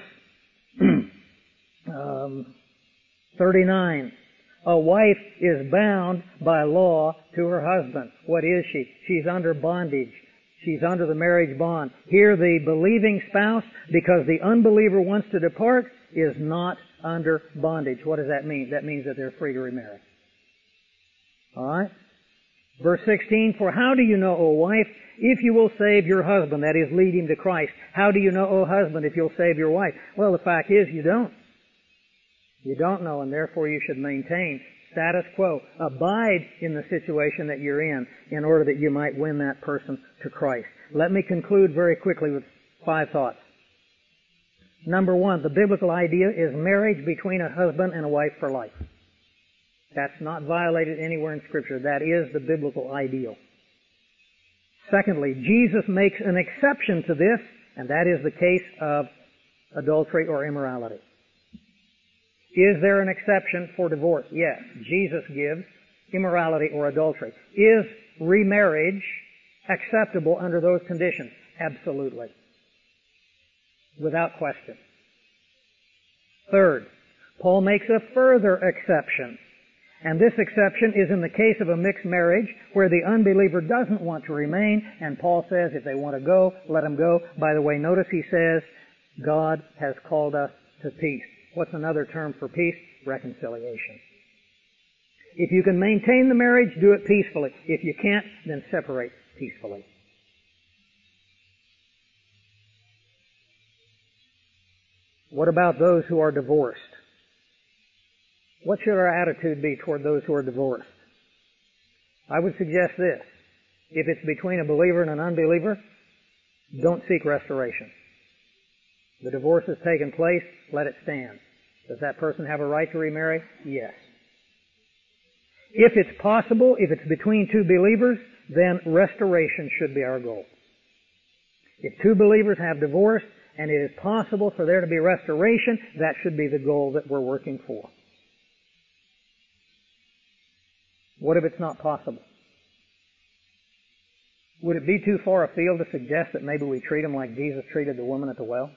39? A wife is bound by law to her husband. What is she? She's under bondage. She's under the marriage bond. Here the believing spouse, because the unbeliever wants to depart, is not under bondage. What does that mean? That means that they're free to remarry. Alright? Verse 16, for how do you know, O wife, if you will save your husband, that is, lead him to Christ? How do you know, O husband, if you'll save your wife? Well, the fact is you don't. You don't know, and therefore you should maintain status quo. Abide in the situation that you're in order that you might win that person to Christ. Let me conclude very quickly with 5 thoughts. Number 1, the biblical idea is marriage between a husband and a wife for life. That's not violated anywhere in Scripture. That is the biblical ideal. Secondly, Jesus makes an exception to this, and that is the case of adultery or immorality. Is there an exception for divorce? Yes. Jesus gives immorality or adultery. Is remarriage acceptable under those conditions? Absolutely. Without question. Third, Paul makes a further exception. And this exception is in the case of a mixed marriage where the unbeliever doesn't want to remain, and Paul says if they want to go, let them go. By the way, notice he says, God has called us to peace. What's another term for peace? Reconciliation. If you can maintain the marriage, do it peacefully. If you can't, then separate peacefully. What about those who are divorced? What should our attitude be toward those who are divorced? I would suggest this. If it's between a believer and an unbeliever, don't seek restoration. The divorce has taken place, let it stand. Does that person have a right to remarry? Yes. If it's possible, if it's between two believers, then restoration should be our goal. If two believers have divorced and it is possible for there to be restoration, that should be the goal that we're working for. What if it's not possible? Would it be too far afield to suggest that maybe we treat them like Jesus treated the woman at the well?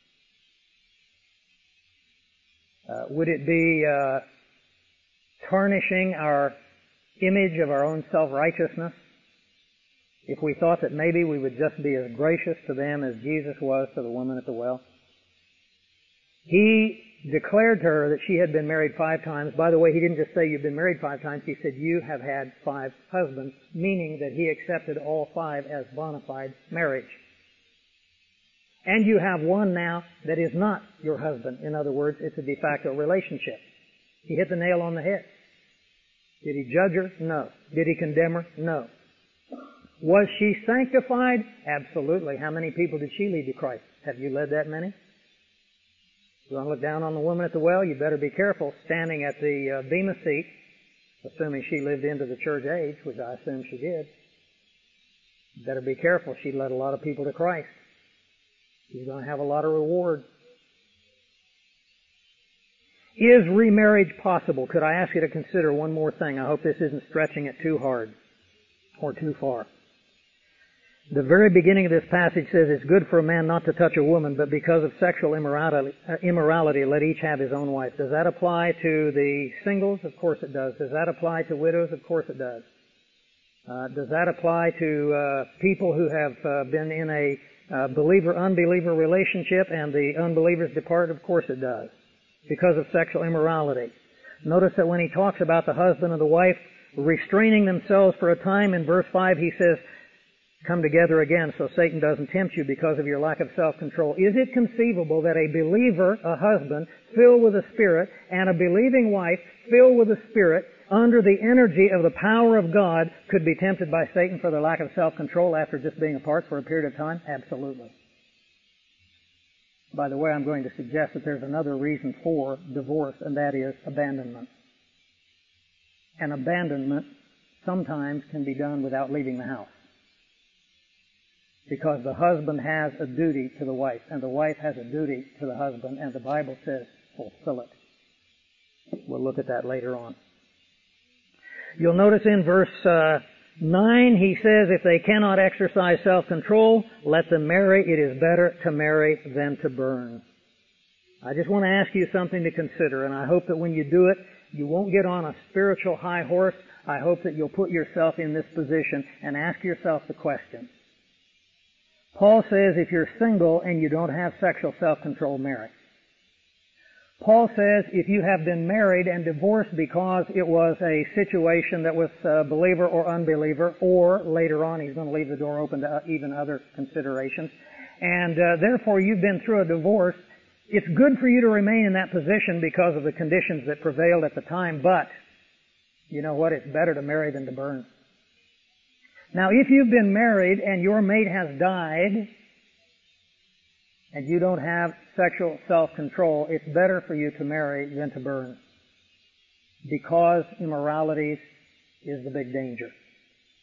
Would it be tarnishing our image of our own self-righteousness if we thought that maybe we would just be as gracious to them as Jesus was to the woman at the well? He declared to her that she had been married 5 times. By the way, he didn't just say you've been married 5 times. He said you have had 5 husbands, meaning that he accepted all 5 as bona fide marriage. And you have one now that is not your husband. In other words, it's a de facto relationship. He hit the nail on the head. Did he judge her? No. Did he condemn her? No. Was she sanctified? Absolutely. How many people did she lead to Christ? Have you led that many? You want to look down on the woman at the well? You better be careful standing at the bema seat, assuming she lived into the church age, which I assume she did. You better be careful. She led a lot of people to Christ. She's going to have a lot of reward. Is remarriage possible? Could I ask you to consider one more thing? I hope this isn't stretching it too hard or too far. The very beginning of this passage says it's good for a man not to touch a woman, but because of sexual immorality, let each have his own wife. Does that apply to the singles? Of course it does. Does that apply to widows? Of course it does. Does that apply to people who have been in a believer-unbeliever relationship and the unbelievers depart? Of course it does. Because of sexual immorality. Notice that when he talks about the husband and the wife restraining themselves for a time, in verse 5 he says, come together again so Satan doesn't tempt you because of your lack of self-control. Is it conceivable that a believer, a husband, filled with the Spirit, and a believing wife, filled with the Spirit, under the energy of the power of God, could be tempted by Satan for their lack of self-control after just being apart for a period of time? Absolutely. By the way, I'm going to suggest that there's another reason for divorce, and that is abandonment. And abandonment sometimes can be done without leaving the house. Because the husband has a duty to the wife, and the wife has a duty to the husband, and the Bible says, fulfill it. We'll look at that later on. You'll notice in verse 9, he says, if they cannot exercise self-control, let them marry. It is better to marry than to burn. I just want to ask you something to consider, and I hope that when you do it, you won't get on a spiritual high horse. I hope that you'll put yourself in this position and ask yourself the question. Paul says if you're single and you don't have sexual self-control, marry. Paul says if you have been married and divorced because it was a situation that was believer or unbeliever, or later on he's going to leave the door open to even other considerations, and therefore you've been through a divorce, it's good for you to remain in that position because of the conditions that prevailed at the time, but you know what? It's better to marry than to burn. Now, if you've been married and your mate has died and you don't have sexual self-control, it's better for you to marry than to burn, because immorality is the big danger.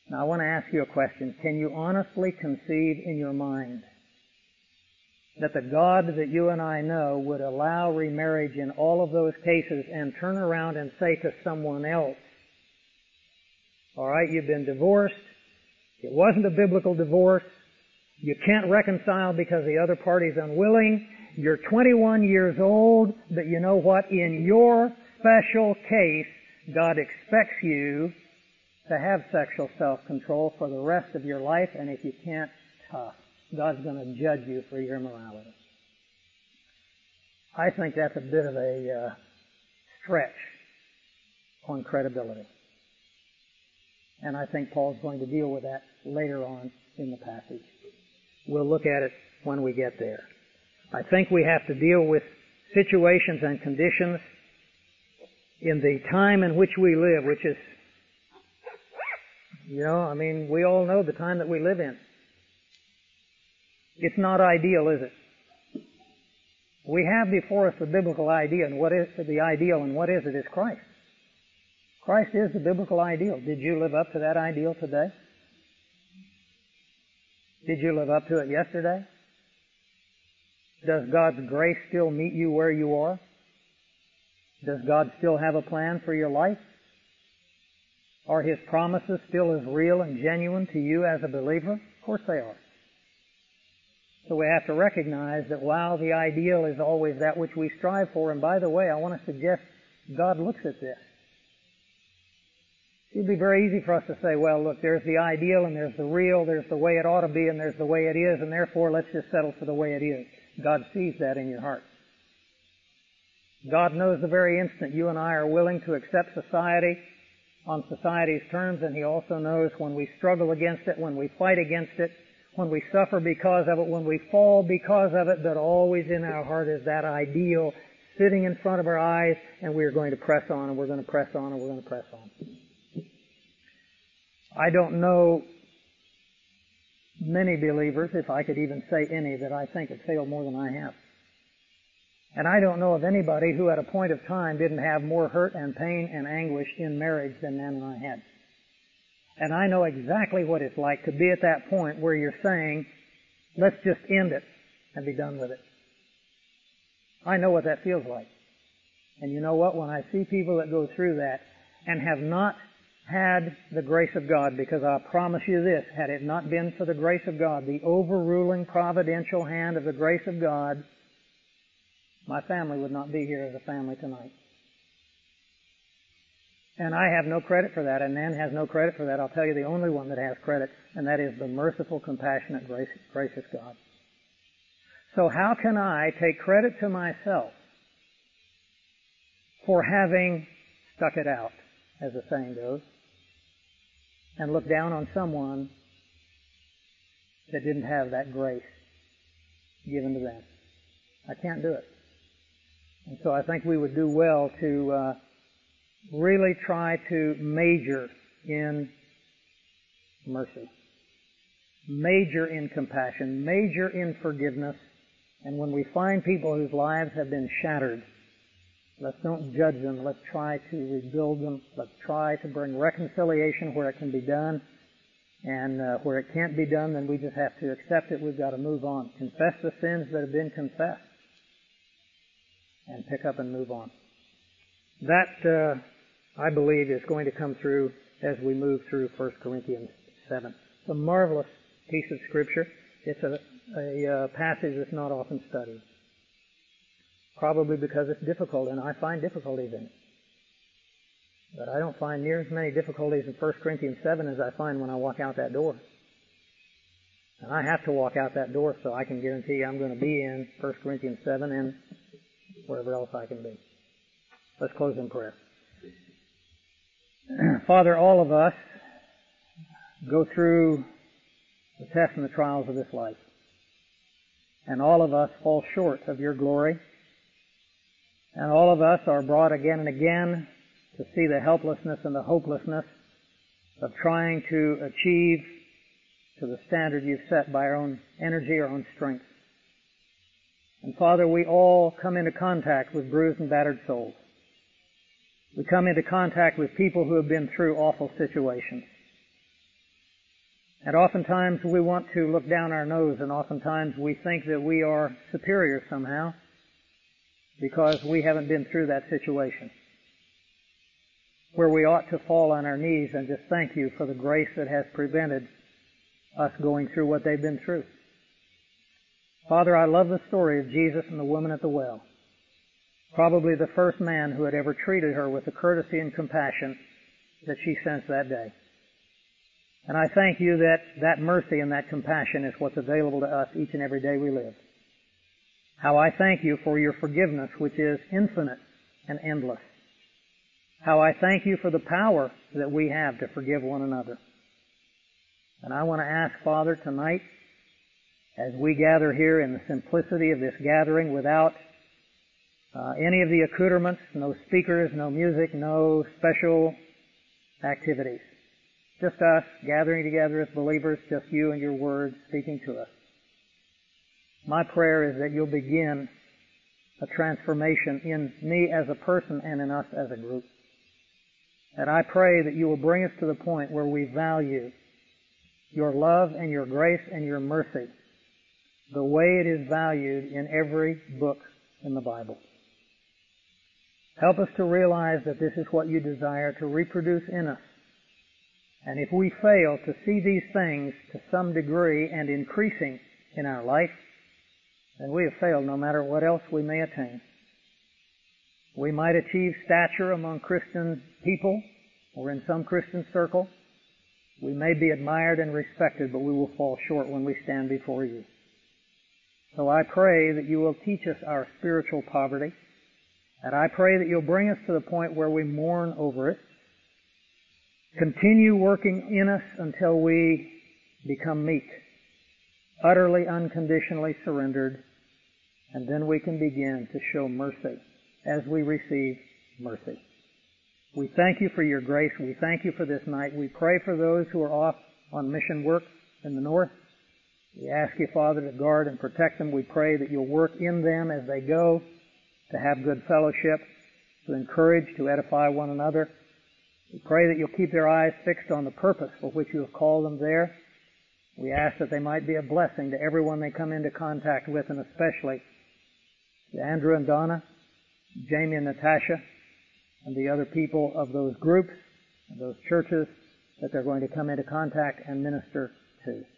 Now I want to ask you a question. Can you honestly conceive in your mind that the God that you and I know would allow remarriage in all of those cases and turn around and say to someone else, all right, you've been divorced. It wasn't a biblical divorce. You can't reconcile because the other party's unwilling. You're 21 years old, but you know what? In your special case, God expects you to have sexual self-control for the rest of your life, and if you can't, tough. God's going to judge you for your immorality. I think that's a bit of a stretch on credibility. And I think Paul's going to deal with that later on in the passage. We'll look at it when we get there. I think we have to deal with situations and conditions in the time in which we live, which is, we all know the time that we live in. It's not ideal, is it? We have before us the biblical idea, and what is the ideal, and what is it? It's Christ. Christ is the biblical ideal. Did you live up to that ideal today? Did you live up to it yesterday? Does God's grace still meet you where you are? Does God still have a plan for your life? Are His promises still as real and genuine to you as a believer? Of course they are. So we have to recognize that while the ideal is always that which we strive for, and by the way, I want to suggest God looks at this. It would be very easy for us to say, well, look, there's the ideal and there's the real, there's the way it ought to be and there's the way it is, and therefore let's just settle for the way it is. God sees that in your heart. God knows the very instant you and I are willing to accept society on society's terms, and He also knows when we struggle against it, when we fight against it, when we suffer because of it, when we fall because of it, that always in our heart is that ideal sitting in front of our eyes, and we are going to press on, and we're going to press on, and we're going to press on. I don't know many believers, if I could even say any, that I think have failed more than I have. And I don't know of anybody who at a point of time didn't have more hurt and pain and anguish in marriage than Nan and I had. And I know exactly what it's like to be at that point where you're saying, let's just end it and be done with it. I know what that feels like. And you know what? When I see people that go through that and have not had the grace of God, because I promise you this, had it not been for the grace of God, the overruling providential hand of the grace of God, my family would not be here as a family tonight. And I have no credit for that, and Nan has no credit for that. I'll tell you the only one that has credit, and that is the merciful, compassionate, gracious God. So how can I take credit to myself for having stuck it out, as the saying goes, and look down on someone that didn't have that grace given to them? I can't do it. And so I think we would do well to really try to major in mercy, major in compassion, major in forgiveness, and when we find people whose lives have been shattered, let's don't judge them. Let's try to rebuild them. Let's try to bring reconciliation where it can be done. And where it can't be done, then we just have to accept it. We've got to move on. Confess the sins that have been confessed. And pick up and move on. That, I believe, is going to come through as we move through 1 Corinthians 7. It's a marvelous piece of Scripture. It's a passage that's not often studied. Probably because it's difficult, and I find difficulties in it. But I don't find near as many difficulties in 1 Corinthians 7 as I find when I walk out that door. And I have to walk out that door so I can guarantee I'm going to be in 1 Corinthians 7 and wherever else I can be. Let's close in prayer. Father, all of us go through the tests and the trials of this life. And all of us fall short of your glory. And all of us are brought again and again to see the helplessness and the hopelessness of trying to achieve to the standard you've set by our own energy, our own strength. And Father, we all come into contact with bruised and battered souls. We come into contact with people who have been through awful situations. And oftentimes we want to look down our nose, and oftentimes we think that we are superior somehow because we haven't been through that situation, where we ought to fall on our knees and just thank you for the grace that has prevented us going through what they've been through. Father, I love the story of Jesus and the woman at the well. Probably the first man who had ever treated her with the courtesy and compassion that she sensed that day. And I thank you that that mercy and that compassion is what's available to us each and every day we live. How I thank you for your forgiveness, which is infinite and endless. How I thank you for the power that we have to forgive one another. And I want to ask, Father, tonight, as we gather here in the simplicity of this gathering without any of the accoutrements, no speakers, no music, no special activities. Just us gathering together as believers, just you and your word speaking to us. My prayer is that you'll begin a transformation in me as a person and in us as a group. And I pray that you will bring us to the point where we value your love and your grace and your mercy the way it is valued in every book in the Bible. Help us to realize that this is what you desire to reproduce in us. And if we fail to see these things to some degree and increasing in our life, then we have failed no matter what else we may attain. We might achieve stature among Christian people or in some Christian circle. We may be admired and respected, but we will fall short when we stand before you. So I pray that you will teach us our spiritual poverty, and I pray that you'll bring us to the point where we mourn over it. Continue working in us until we become meek, utterly unconditionally surrendered, and then we can begin to show mercy as we receive mercy. We thank you for your grace. We thank you for this night. We pray for those who are off on mission work in the north. We ask you, Father, to guard and protect them. We pray that you'll work in them as they go to have good fellowship, to encourage, to edify one another. We pray that you'll keep their eyes fixed on the purpose for which you have called them there. We ask that they might be a blessing to everyone they come into contact with, and especially to Andrew and Donna, Jamie and Natasha, and the other people of those groups and those churches that they're going to come into contact and minister to.